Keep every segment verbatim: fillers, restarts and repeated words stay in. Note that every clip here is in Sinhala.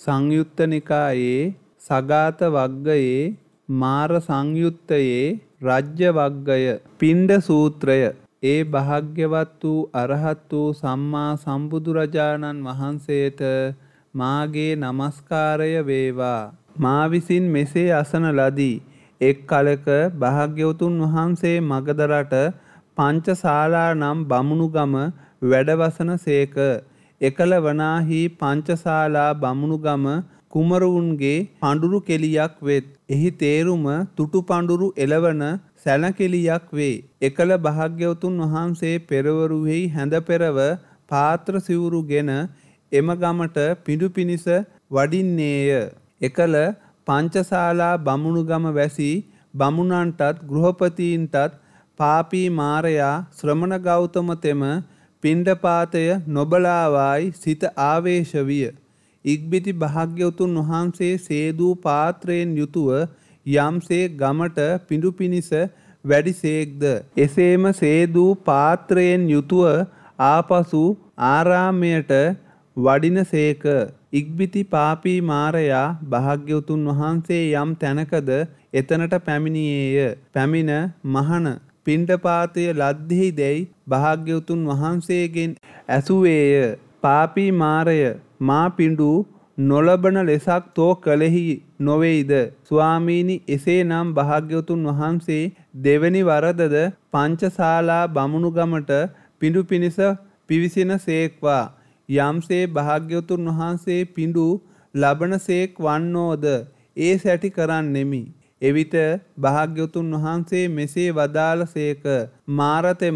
සංයුත්ත නිකායේ සගාත වග්ගයේ මාර සංයුත්තයේ රජ්‍ය වග්ගය පිණ්ඩ සූත්‍රය. ඒ භාග්‍යවත් වූ අරහත් වූ සම්මා සම්බුදුරජාණන් වහන්සේට මාගේ නමස්කාරය වේවා. මා විසින් මෙසේ අසන ලදී. එක් කලක භාග්‍යවතුන් වහන්සේ මගධ රට පංචශාලා නම් බමුණු ගම වැඩවසන සේක. එකල වනාහි පංචශාලා බමුණු ගම කුමරුන්ගේ පඬුරු කෙලියක් වෙත්. එහි තේරුම තුටු පඬුරු එළවන සැලකිලියක් වේ. එකල භාග්‍යවතුන් වහන්සේ පෙරවරුෙහි හැඳ පෙරව පාත්‍ර සිවුරුගෙන එම ගමට පිඬු පිනිස වඩින්නේය. එකල පංචශාලා බමුණු ගම වැසි බමුණන්ටත් ගෘහපතීන්ටත් පාපී මාරයා ශ්‍රමණ ගෞතම තෙම පිණ්ඩපාතය නොබලාවායි සිත ආවේශ විය. ඉක්බිති භාග්‍යවතුන් වහන්සේ සේදූ පාත්‍රයෙන් යුතුව යම්සේ ගමට පිඬු පිනිස වැඩිසේක්ද. එසේම සේදූ පාත්‍රයෙන් යුතුව ආපසු ආරාමයට වඩින සේක. ඉක්බිති පාපී මාරයා භාග්‍යවතුන් වහන්සේ යම් තැනකද එතනට පැමිණියේය. පැමිණ මහණ පිණ්ඩපාතය ලද්දෙහි දැයි භාග්‍යවතුන් වහන්සේගෙන් ඇසුවේය. පාපී මාරය මා පිඬු නොලබන ලෙසක් තෝ කලෙහි නොවේයිද? ස්වාමීනි, එසේනම් භාග්‍යවතුන් වහන්සේ දෙවැනි වරදද පංචශාලා බමුණු ගමට පිඬු පිනිස පිවිසෙන සේක්වා. යම්සේ භාග්‍යවතුන් වහන්සේ පිඬු ලබන සේක් වන්නෝද ඒ සැටි කරන්නෙමි. එවිට භාග්‍යවතුන් වහන්සේ මෙසේ වදාළ සේක. මාරතෙම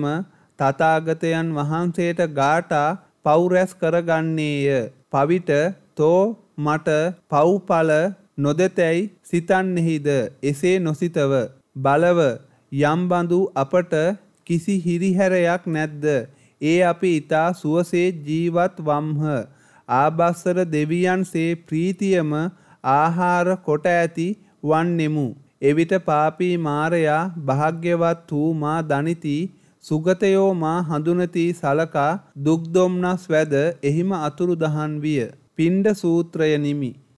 තථාගතයන් වහන්සේට ගාඨා පව් රැස් කරගන්නේය. පවිට තෝ මට පව්ඵල නොදෙතැයි සිතන්නෙහිද? එසේ නොසිතව බලව යම් බඳු අපට කිසි හිරිහැරයක් නැද්ද? ඒ අපි ඊතා සුවසේ ජීවත් වම්හ. ආභස්සර දෙවියන්සේ ප්‍රීතියම ආහාර කොට ඇති වන්නෙමු. එවිට පාපී මාරයා භාග්‍යවත් වූ මා දනිති. සුගතයෝ මා හඳුනති සලකා දුක් දොම්නස් වැද එහිම අතුරු දහන් විය. පිණ්ඩ සූත්‍රය නිමි.